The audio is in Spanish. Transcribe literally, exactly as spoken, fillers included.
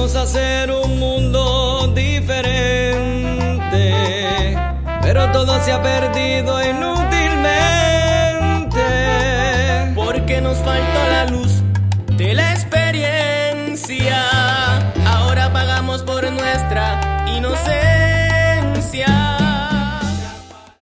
Queríamos hacer un mundo diferente, pero todo se ha perdido inútilmente, porque nos faltó la luz de la esperanza.